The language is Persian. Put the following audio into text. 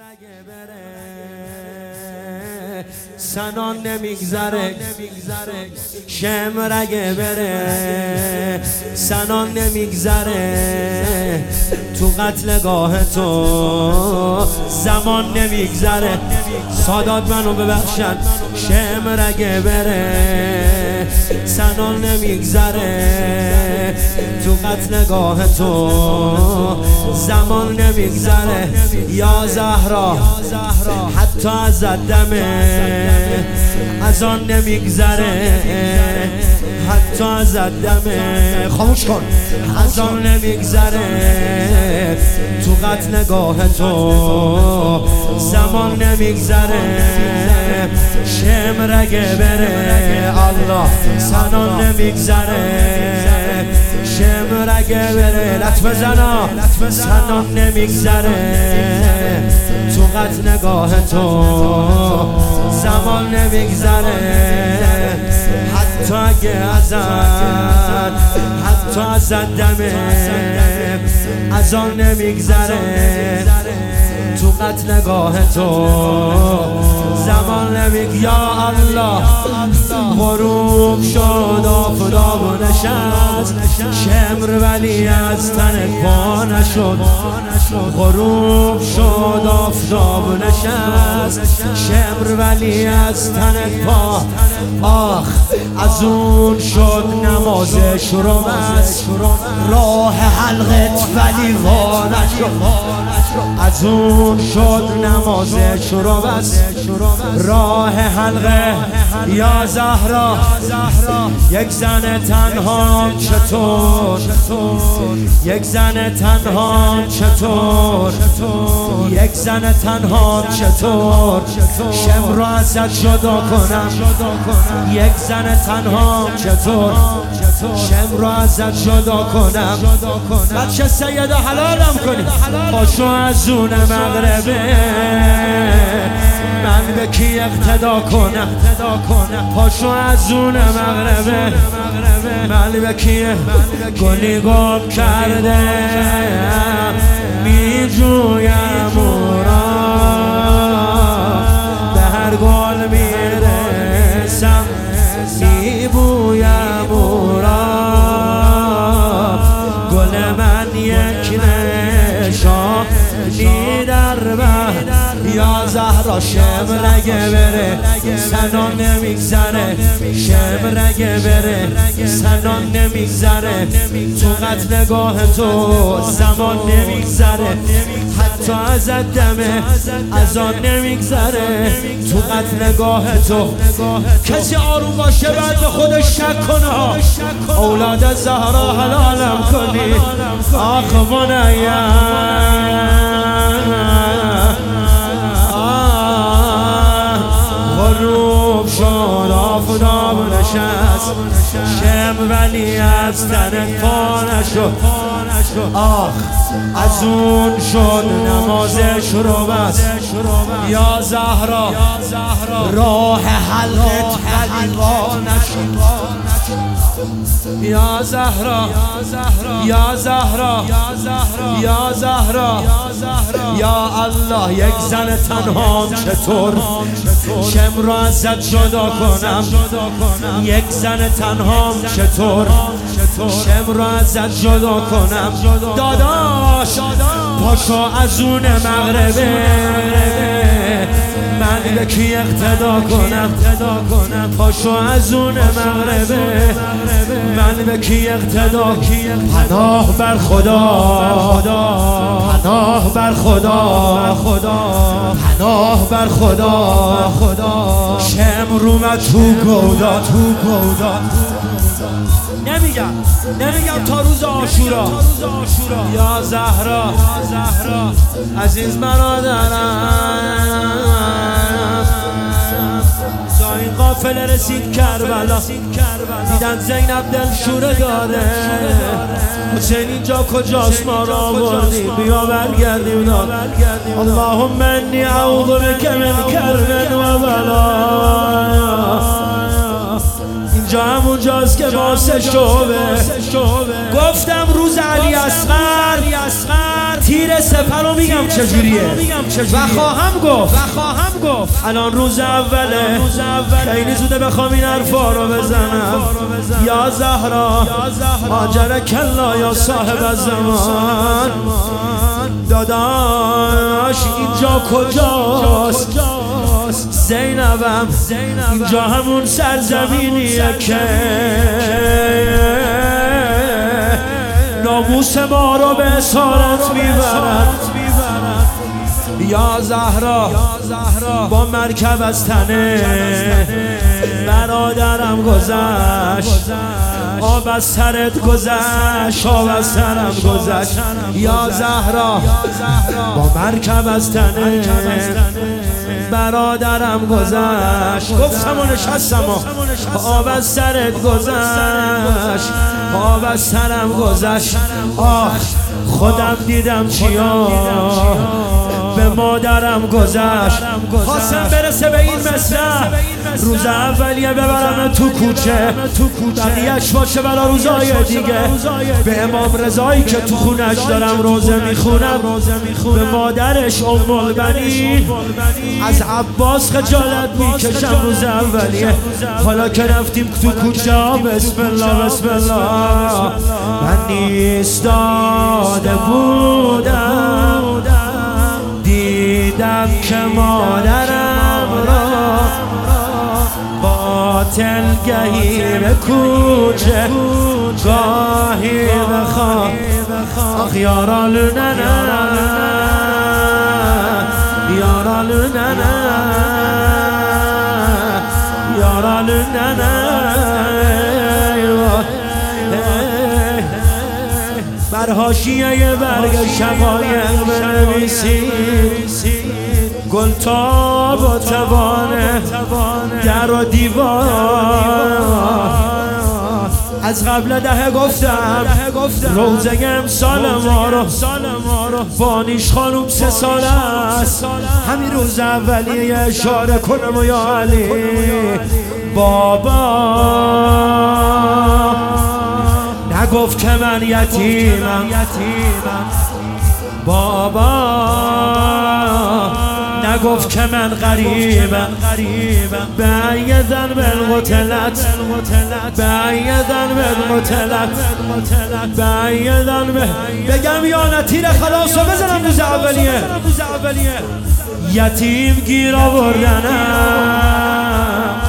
سنان نمیگذره شمر اگه بره سنان نمیگذره تو قتلگاه تو زمان نمیگذره سادات منو ببخشن شمر اگه بره سنان نمیگذره تو قتلگاه تو زمان نمیگذره یا زهرا حتی از دمه از آن نمیگذره حتی از دمه خاموش کن از آن نمیگذره تو قتلگاه تو زمان نمیگذره شمر اگه بره الله سنان نمیگذره شمر اگه بره لط بزنا سنان نمیگذره تو قتلگاه تو زمان نمیگذره حتی اگه ازد حتی از دمه از آن نمیگذره تو قتلگاه تو زمان نمیگذره یا الله غروب شد آفتاب و نشست شمر ولی از تن پا نشد غروب شد آفتاب و نشست شمر ولی از تن پا آخ از اون شد نمازش رو بس راه حلقت ولی وا نشد از اون شد نمازش رو بس راه حلقه یا زهرا یک زن تنها چطور یک زن تنها چطور یک زن تنها چطور شمر رو ازت جدا کنم یک زن تنها چطور شمر رو ازت جدا کنم بچه سید حلالم کنی پاشو از اون مغربه من به کی اقتدا کنم پاشو از اون مغربه من به کی گلی گم کرده می جویم او را به هر گل می رسم می بویم او را گل من یک نشانی در بحر یا زهرا شمر اگه بره سنان نمیگذره شمر اگه بره سنان نمیگذره تو قتلگاه تو زمان نمیگذره حتی از دمه از آن نمیگذره تو قتلگاه تو کسی آروم باشه بعد به خودش شک کنه اولاد زهرا حلالم کنی آخ غروب شد آفتاب نشست شمر ولی از تن پا نشد آخ از اون شد نمازش رو بس یا زهرا راه حلقت ولی وا نشد یا زهرا یا زهرا یا زهرا یا الله یک زن تنها چطور شمر رو ازت جدا کنم یک زن تنها چطور شمر رو ازت جدا کنم داداش پاشو از اون مغربه من به کی اقتدا کنم پاشو از اون مغربه من به کی اقتدا پناه بر خدا پناه بر خدا پناه بر خدا شمر اومد تو گودا نمیگم تا روز عاشورا یا زهرا عزیز برادرم تا این قافله رسید کربلا دیدن زینب دل شوره داره حسین اینجا کجاست ما را آوردی بیا برگردیم اللهم انی اعوذ بک من کرب و بلا اینجا همونجاست که واسه شعبه گفتم روز علی اصغر میرسه پرو میگم چجوریه و خواهم گفت الان روز اوله خیلی زوده بخوام این حرفا رو بزنم. یا زهرا آجرک الله یا صاحب الزمان، داداش اینجا کجاست؟ زینبم اینجا همون سرزمینیه که ناموس ما رو به اسارت میبرن. یا زهرا با مرکب از تنه برادرم گذشت، آب از سرت گذشت، آب از سرم گذشت. یا زهرا با مرکب از تنه برادرم گذشت، گفتم و نشستم و آب از سرت گذشت، آب از سرم گذشت. آخ خودم دیدم چیا به مادرم گذشت. خواستم برسه به این مصرع، روز اولیه ببرم تو کوچه، بقیه‌اش باشه برا روزای دیگه. به امام رضایی که تو خونش دارم روزه میخونم، به مادرش ام البنین از عباس خجالت میکشم. روز اولیه حالا که رفتیم تو کوچه، بسم الله بسم الله، من ایستاده بودم دیدم که مادرم را باطل گهی به کوچه، گاهی به خواب. آخ یارا لوننا یارا لوننا یارا لوننا، بر حاشیه برگ شقایق بنویسید گلتاب و توانه در و دیوار. از قبل ده گفتم روزه امسال ما رو بانیش خانوم 3 ساله است. همین روز اولیه اشاره کنم و یا علی بابا نگفت که من یتیمم، بابا نگفت که من غریبم. بعیدن بالقتلت بعیدن بالقتلت بعیدن بگم یا نتیر خلاص و بزنم روز اولیه. یتیم گیر آوردنم